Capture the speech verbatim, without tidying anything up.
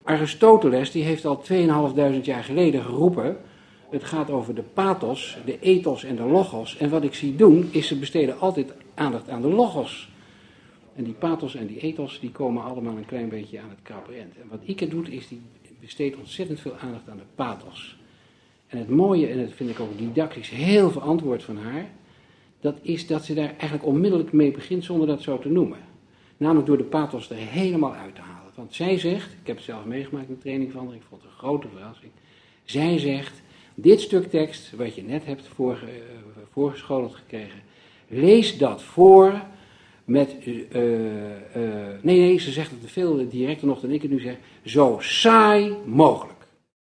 Aristoteles die heeft al tweeënhalfduizend jaar geleden geroepen, het gaat over de pathos, de ethos en de logos. En wat ik zie doen, is ze besteden altijd aandacht aan de logos. En die pathos en die ethos, die komen allemaal een klein beetje aan het krappe eind. En wat Ike doet, is die besteedt ontzettend veel aandacht aan de pathos. En het mooie, en dat vind ik ook didactisch heel verantwoord van haar, dat is dat ze daar eigenlijk onmiddellijk mee begint zonder dat zo te noemen. Namelijk door de pathos er helemaal uit te halen. Want zij zegt, ik heb het zelf meegemaakt in de training van haar, ik vond het een grote verrassing. Zij zegt, dit stuk tekst, wat je net hebt voorge, uh, voorgeschoteld gekregen, lees dat voor met, uh, uh, nee nee, ze zegt het veel directer nog dan ik het nu zeg, zo saai mogelijk.